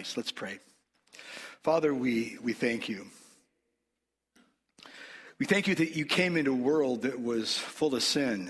times. Let's pray. Father, we thank you. We thank you that you came into a world that was full of sin.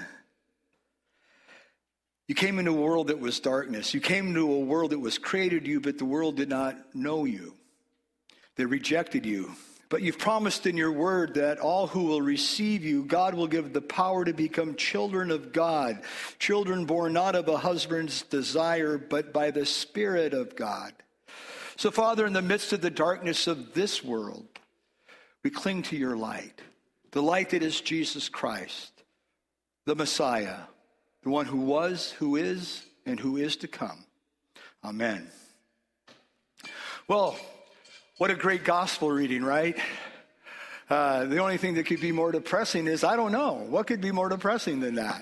You came into a world that was darkness. You came into a world that was created you, but the world did not know you. They rejected you. But you've promised in your word that all who will receive you, God will give the power to become children of God, children born not of a husband's desire, but by the Spirit of God. So, Father, in the midst of the darkness of this world, we cling to your light, the light that is Jesus Christ, the Messiah, the one who was, who is, and who is to come. Amen. Well, what a great gospel reading, right? The only thing that could be more depressing is, I don't know. What could be more depressing than that?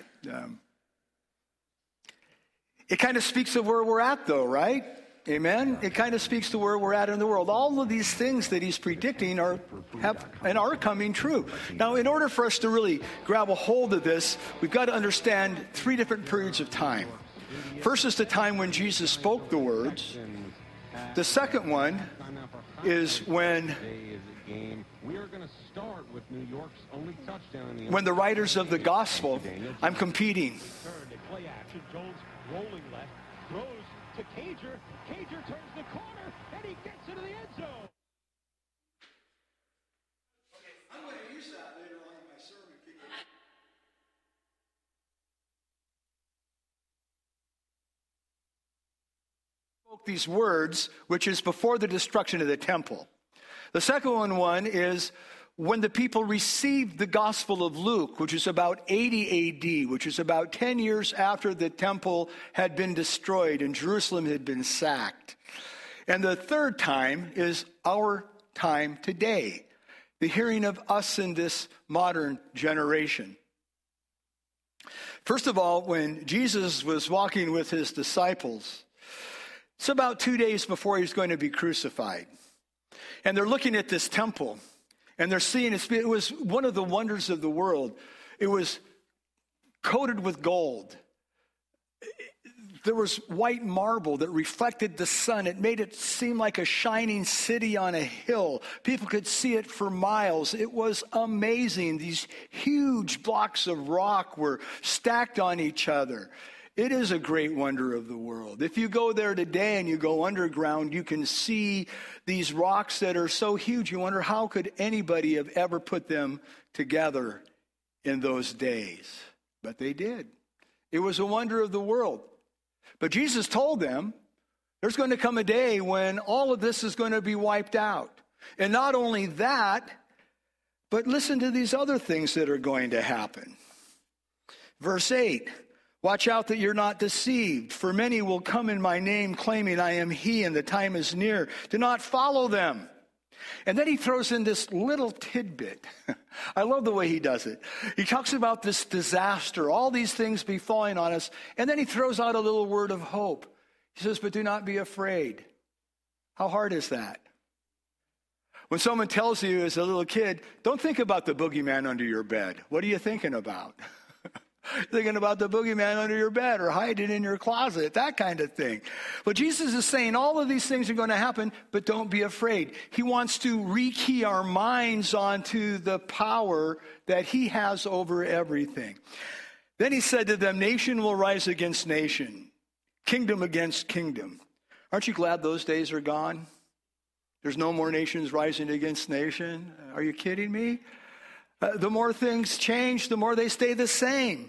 It kind of speaks of where we're at, though, right? Amen? It kind of speaks to where we're at in the world. All of these things that he's predicting are coming true. Now, in order for us to really grab a hold of this, we've got to understand 3 different periods of time. First is the time when Jesus spoke the words. The second one is when the writers of the gospel, I'm competing. Rolling left, throws to Cager. Cager turns the corner, and he gets into the end zone. Okay, I'm going to use that later on in my sermon. Spoke these words, which is before the destruction of the temple. The second one is when the people received the Gospel of Luke, which is about 80 AD, which is about 10 years after the temple had been destroyed and Jerusalem had been sacked. And the third time is our time today, the hearing of us in this modern generation. First of all, when Jesus was walking with his disciples, it's about 2 days before he's going to be crucified. And they're looking at this temple. And they're seeing it was one of the wonders of the world. It was coated with gold. There was white marble that reflected the sun. It made it seem like a shining city on a hill. People could see it for miles. It was amazing. These huge blocks of rock were stacked on each other. It is a great wonder of the world. If you go there today and you go underground, you can see these rocks that are so huge. You wonder, how could anybody have ever put them together in those days? But they did. It was a wonder of the world. But Jesus told them there's going to come a day when all of this is going to be wiped out. And not only that, but listen to these other things that are going to happen. Verse 8. Watch out that you're not deceived, for many will come in my name claiming I am he and the time is near. Do not follow them. And then he throws in this little tidbit. I love the way he does it. He talks about this disaster, all these things befalling on us, and then he throws out a little word of hope. He says, but do not be afraid. How hard is that? When someone tells you as a little kid, don't think about the boogeyman under your bed. What are you thinking about? Thinking about the boogeyman under your bed or hiding in your closet, that kind of thing. But Jesus is saying all of these things are going to happen, but don't be afraid. He wants to rekey our minds onto the power that he has over everything. Then he said to them, nation will rise against nation, kingdom against kingdom. Aren't you glad those days are gone? There's no more nations rising against nation. Are you kidding me? The more things change, the more they stay the same.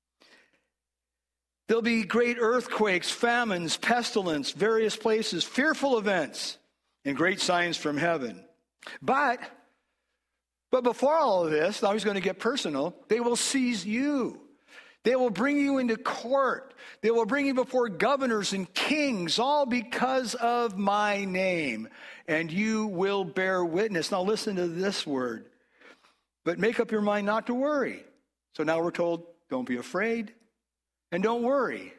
There'll be great earthquakes, famines, pestilence, various places, fearful events, and great signs from heaven. But before all of this, now he's going to get personal, they will seize you. They will bring you into court. They will bring you before governors and kings, all because of my name. And you will bear witness. Now listen to this word. But make up your mind not to worry. So now we're told, don't be afraid and don't worry.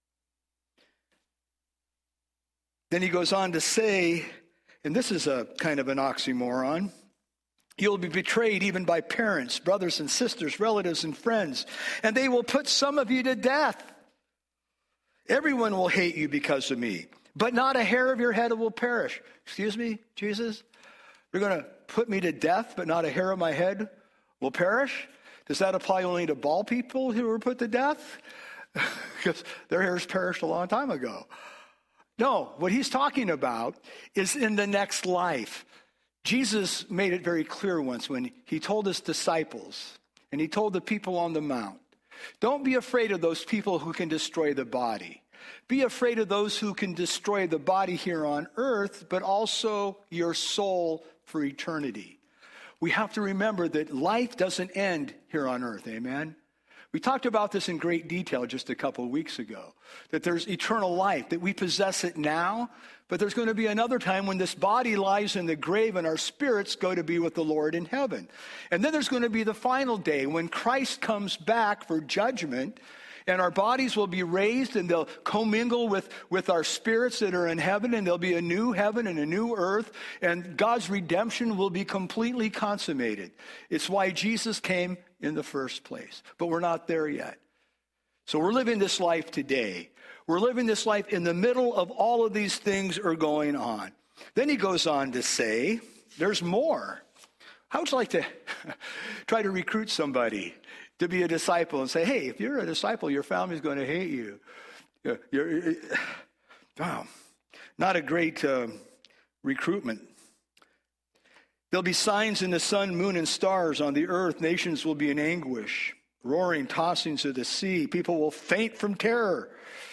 Then he goes on to say, and this is a kind of an oxymoron, you'll be betrayed even by parents, brothers and sisters, relatives and friends, and they will put some of you to death. Everyone will hate you because of me. But not a hair of your head will perish. Excuse me, Jesus? You're going to put me to death, but not a hair of my head will perish? Does that apply only to bald people who were put to death? Because their hairs perished a long time ago. No, what he's talking about is in the next life. Jesus made it very clear once when he told his disciples, and he told the people on the mount, don't be afraid of those people who can destroy the body. Be afraid of those who can destroy the body here on earth, but also your soul for eternity. We have to remember that life doesn't end here on earth, amen? We talked about this in great detail just a couple of weeks ago, that there's eternal life, that we possess it now, but there's going to be another time when this body lies in the grave and our spirits go to be with the Lord in heaven. And then there's going to be the final day when Christ comes back for judgment, and our bodies will be raised and they'll commingle with our spirits that are in heaven, and there'll be a new heaven and a new earth, and God's redemption will be completely consummated. It's why Jesus came in the first place. But we're not there yet. So we're living this life today. We're living this life in the middle of all of these things are going on. Then he goes on to say, there's more. How would you like to try to recruit somebody to be a disciple and say, hey, if you're a disciple, your family's going to hate you. Wow, not a great recruitment. There'll be signs in the sun, moon, and stars on the earth. Nations will be in anguish, roaring, tossing to the sea. People will faint from terror.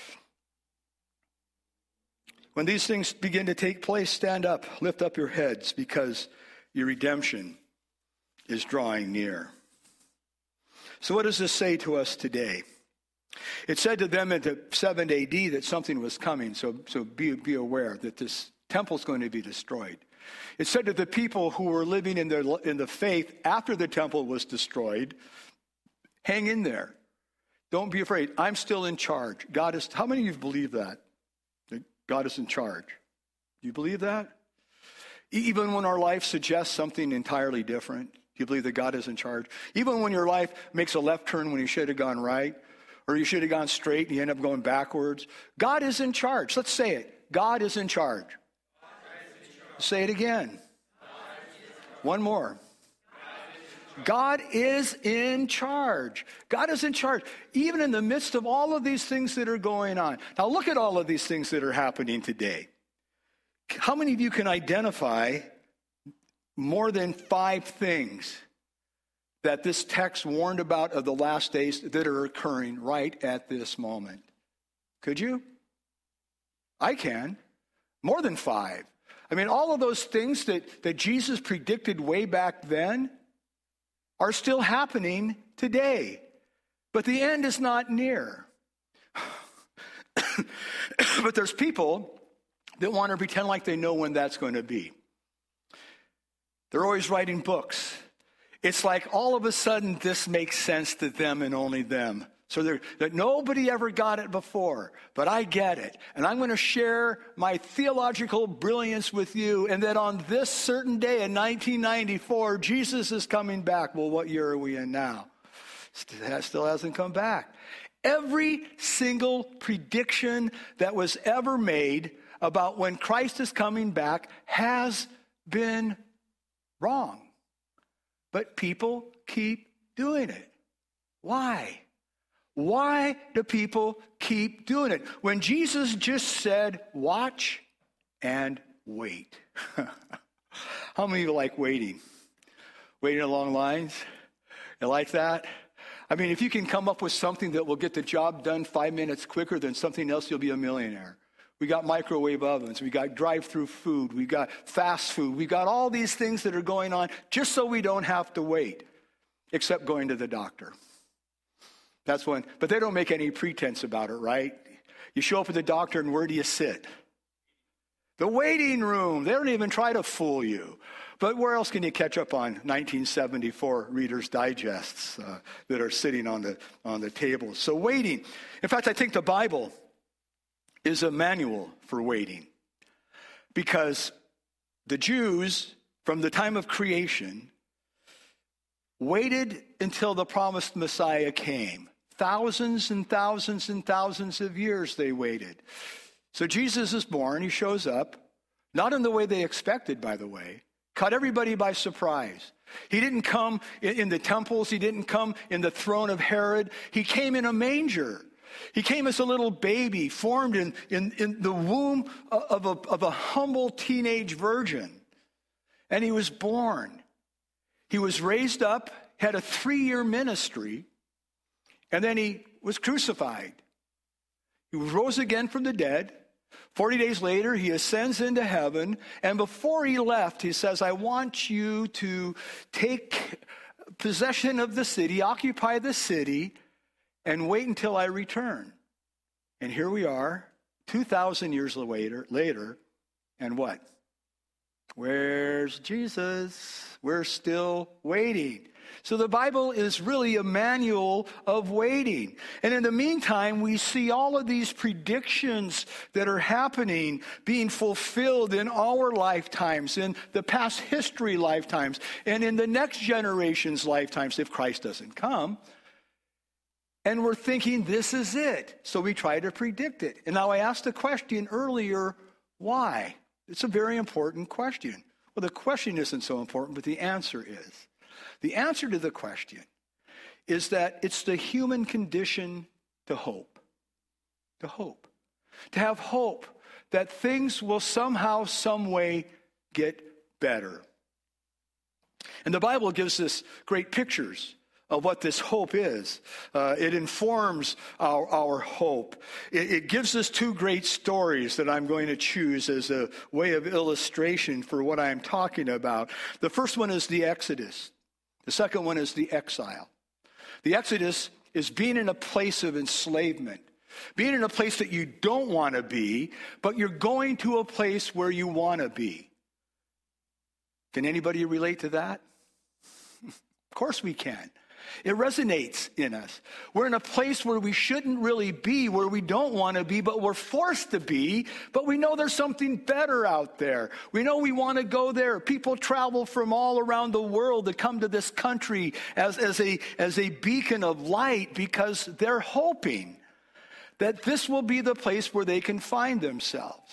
When these things begin to take place, stand up, lift up your heads, because your redemption is drawing near. So what does this say to us today? It said to them in the 7 AD that something was coming, so be aware that this temple's going to be destroyed. It said to the people who were living in the faith after the temple was destroyed, hang in there. Don't be afraid. I'm still in charge. God is. How many of you believe that? That God is in charge? Do you believe that? Even when our life suggests something entirely different, do you believe that God is in charge? Even when your life makes a left turn when you should have gone right, or you should have gone straight and you end up going backwards, God is in charge. Let's say it. God is in charge. Say it again. One more. God is in charge. God is in charge, even in the midst of all of these things that are going on. Now look at all of these things that are happening today. How many of you can identify more than 5 things that this text warned about of the last days that are occurring right at this moment? Could you? I can. More than 5. I mean, all of those things that Jesus predicted way back then are still happening today. But the end is not near. But there's people that want to pretend like they know when that's going to be. They're always writing books. It's like all of a sudden this makes sense to them and only them. So that nobody ever got it before, but I get it. And I'm going to share my theological brilliance with you, and that on this certain day in 1994, Jesus is coming back. Well, what year are we in now? Still hasn't come back. Every single prediction that was ever made about when Christ is coming back has been wrong. But people keep doing it. Why? Why do people keep doing it? When Jesus just said, watch and wait. How many of you like waiting? Waiting along lines? You like that? I mean, if you can come up with something that will get the job done 5 minutes quicker than something else, you'll be a millionaire. We got microwave ovens. We got drive-through food. We got fast food. We got all these things that are going on just so we don't have to wait, except going to the doctor. That's when, but they don't make any pretense about it, right? You show up at the doctor, and where do you sit? The waiting room. They don't even try to fool you. But where else can you catch up on 1974 Reader's Digests that are sitting on the table? So waiting. In fact, I think the Bible is a manual for waiting, because the Jews, from the time of creation, waited until the promised Messiah came. Thousands and thousands and thousands of years they waited. So Jesus is born. He shows up, not in the way they expected, by the way. Caught everybody by surprise. He didn't come in the temples. He didn't come in the throne of Herod. He came in a manger. He came as a little baby formed in the womb of a humble teenage virgin. And he was born. He was raised up, had a 3-year ministry, and then he was crucified. He rose again from the dead. 40 days later, he ascends into heaven, and before he left, he says, I want you to take possession of the city, occupy the city, and wait until I return. And here we are, 2,000 years later, and what? Where's Jesus? We're still waiting. So the Bible is really a manual of waiting. And in the meantime, we see all of these predictions that are happening being fulfilled in our lifetimes, in the past history lifetimes, and in the next generation's lifetimes if Christ doesn't come. And we're thinking, this is it. So we try to predict it. And now I asked the question earlier, why? It's a very important question. Well, the question isn't so important, but the answer is. The answer to the question is that it's the human condition to hope. To hope. To have hope that things will somehow, some way get better. And the Bible gives us great pictures of what this hope is. It informs our hope. It gives us 2 great stories that I'm going to choose as a way of illustration for what I'm talking about. The first one is the Exodus. The second one is the exile. The Exodus is being in a place of enslavement, being in a place that you don't want to be, but you're going to a place where you want to be. Can anybody relate to that? Of course we can. It resonates in us. We're in a place where we shouldn't really be, where we don't want to be, but we're forced to be, but we know there's something better out there. We know we want to go there. People travel from all around the world to come to this country as a beacon of light because they're hoping that this will be the place where they can find themselves.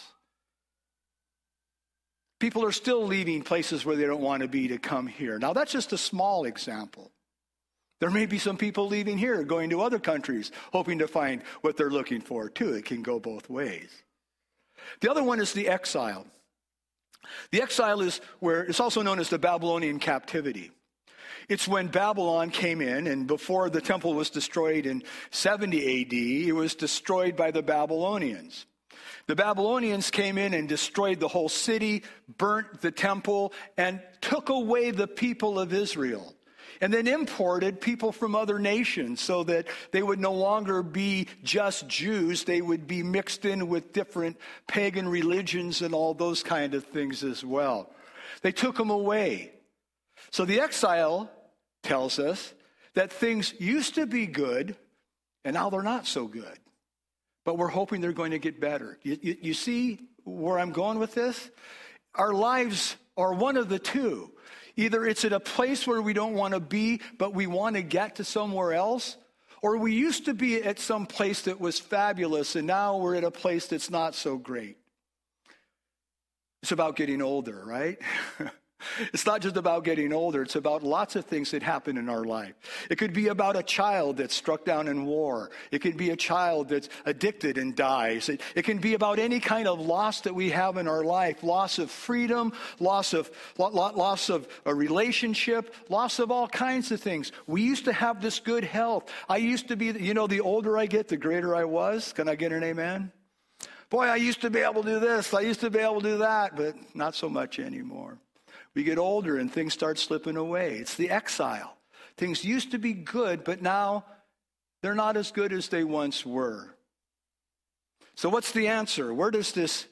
People are still leaving places where they don't want to be to come here. Now, that's just a small example. There may be some people leaving here, going to other countries, hoping to find what they're looking for, too. It can go both ways. The other one is the exile. The exile is where it's also known as the Babylonian captivity. It's when Babylon came in, and before the temple was destroyed in 70 AD, it was destroyed by the Babylonians. The Babylonians came in and destroyed the whole city, burnt the temple, and took away the people of Israel. And then imported people from other nations so that they would no longer be just Jews. They would be mixed in with different pagan religions and all those kind of things as well. They took them away. So the exile tells us that things used to be good, and now they're not so good. But we're hoping they're going to get better. You see where I'm going with this? Our lives are one of the two. Either it's at a place where we don't want to be, but we want to get to somewhere else, or we used to be at some place that was fabulous, and now we're at a place that's not so great. It's about getting older, right? It's not just about getting older. It's about lots of things that happen in our life. It could be about a child that's struck down in war. It could be a child that's addicted and dies. It can be about any kind of loss that we have in our life. Loss of freedom, loss of a relationship, loss of all kinds of things. We used to have this good health. I used to be, the older I get, the greater I was. Can I get an amen? Boy, I used to be able to do this. I used to be able to do that, but not so much anymore. We get older and things start slipping away. It's the exile. Things used to be good, but now they're not as good as they once were. So what's the answer? Where does this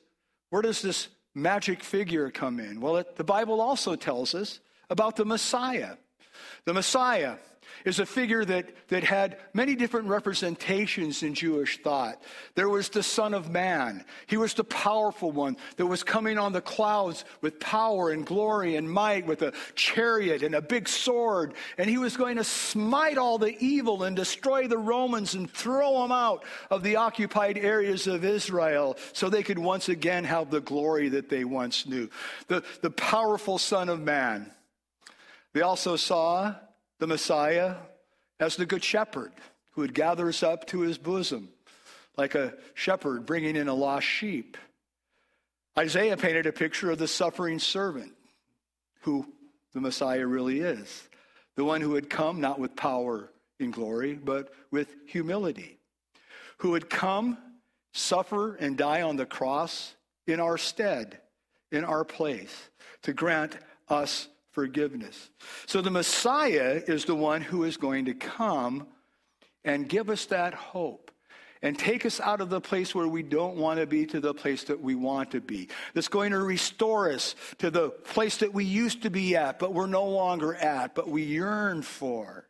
magic figure come in? Well, the Bible also tells us about the Messiah. The Messiah is a figure that had many different representations in Jewish thought. There was the Son of Man. He was the powerful one that was coming on the clouds with power and glory and might, with a chariot and a big sword. And he was going to smite all the evil and destroy the Romans and throw them out of the occupied areas of Israel so they could once again have the glory that they once knew. The powerful Son of Man. They also saw the Messiah as the good shepherd who would gather us up to his bosom, like a shepherd bringing in a lost sheep. Isaiah painted a picture of the suffering servant, who the Messiah really is, the one who had come not with power and glory, but with humility, who would come, suffer, and die on the cross in our stead, in our place, to grant us forgiveness. So the Messiah is the one who is going to come and give us that hope and take us out of the place where we don't want to be to the place that we want to be. That's going to restore us to the place that we used to be at, but we're no longer at, but we yearn for.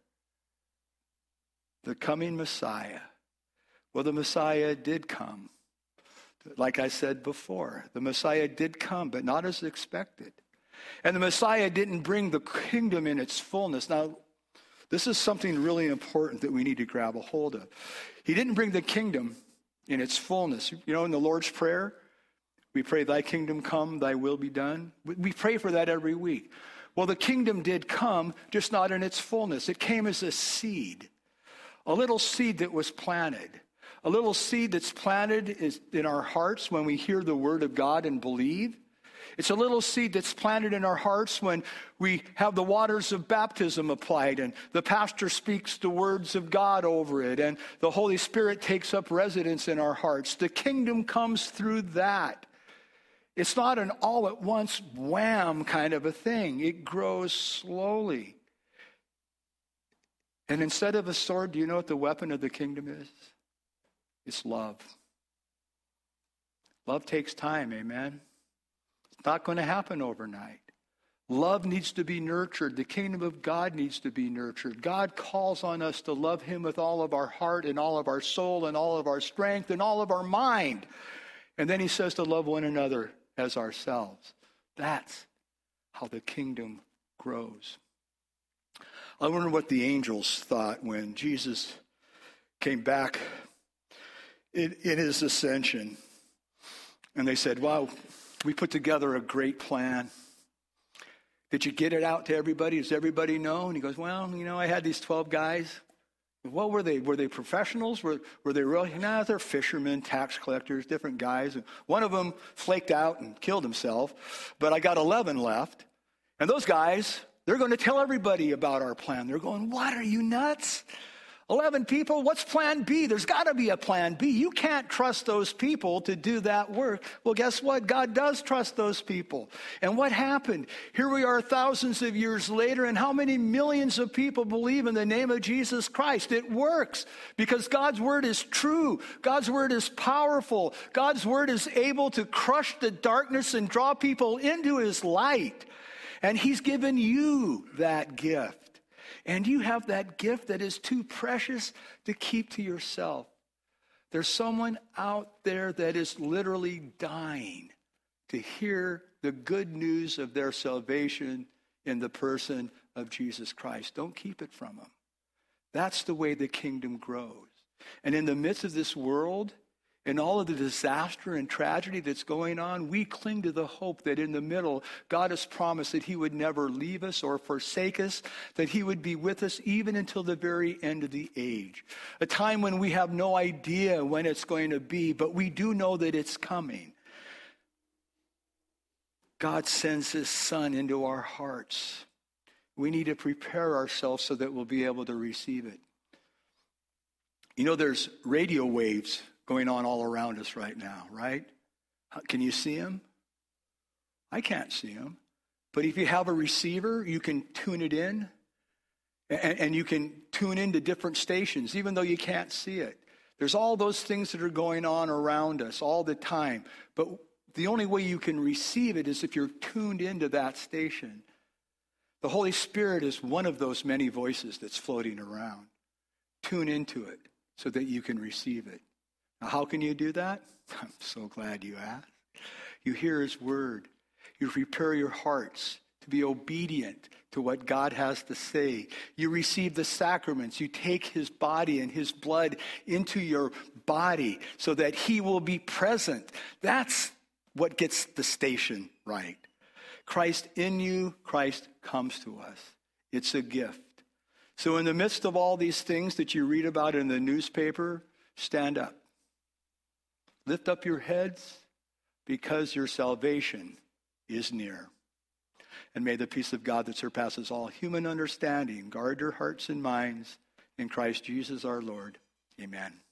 The coming Messiah. Well, the Messiah did come. Like I said before, the Messiah did come, but not as expected. And the Messiah didn't bring the kingdom in its fullness. Now, this is something really important that we need to grab a hold of. He didn't bring the kingdom in its fullness. You know, in the Lord's Prayer, we pray, thy kingdom come, thy will be done. We pray for that every week. Well, the kingdom did come, just not in its fullness. It came as a seed, a little seed that was planted. A little seed that's planted is in our hearts when we hear the word of God and believe. It's a little seed that's planted in our hearts when we have the waters of baptism applied and the pastor speaks the words of God over it and the Holy Spirit takes up residence in our hearts. The kingdom comes through that. It's not an all-at-once wham kind of a thing. It grows slowly. And instead of a sword, do you know what the weapon of the kingdom is? It's love. Love takes time, amen? It's not going to happen overnight. Love needs to be nurtured. The kingdom of God needs to be nurtured. God calls on us to love him with all of our heart and all of our soul and all of our strength and all of our mind. And then he says to love one another as ourselves. That's how the kingdom grows. I wonder what the angels thought when Jesus came back in his ascension. And they said, wow, we put together a great plan. Did you get it out to everybody? Does everybody know? And he goes, well, you know, I had these 12 guys. What were they? Were they professionals? Were they really? No, they're fishermen, tax collectors, different guys. One of them flaked out and killed himself, but I got 11 left. And those guys, they're going to tell everybody about our plan. They're going, what, are you nuts? 11 people? What's plan B? There's got to be a plan B. You can't trust those people to do that work. Well, guess what? God does trust those people. And what happened? Here we are thousands of years later, and how many millions of people believe in the name of Jesus Christ? It works because God's word is true. God's word is powerful. God's word is able to crush the darkness and draw people into his light. And he's given you that gift. And you have that gift that is too precious to keep to yourself. There's someone out there that is literally dying to hear the good news of their salvation in the person of Jesus Christ. Don't keep it from them. That's the way the kingdom grows. And in the midst of this world, and all of the disaster and tragedy that's going on, we cling to the hope that in the middle, God has promised that he would never leave us or forsake us, that he would be with us even until the very end of the age. A time when we have no idea when it's going to be, but we do know that it's coming. God sends his son into our hearts. We need to prepare ourselves so that we'll be able to receive it. You know, there's radio waves going on all around us right now, right? Can you see them? I can't see them. But if you have a receiver, you can tune it in, and you can tune into different stations, even though you can't see it. There's all those things that are going on around us all the time. But the only way you can receive it is if you're tuned into that station. The Holy Spirit is one of those many voices that's floating around. Tune into it so that you can receive it. Now, how can you do that? I'm so glad you asked. You hear his word. You prepare your hearts to be obedient to what God has to say. You receive the sacraments. You take his body and his blood into your body so that he will be present. That's what gets the station right. Christ in you, Christ comes to us. It's a gift. So in the midst of all these things that you read about in the newspaper, stand up. Lift up your heads because your salvation is near. And may the peace of God that surpasses all human understanding guard your hearts and minds in Christ Jesus our Lord. Amen.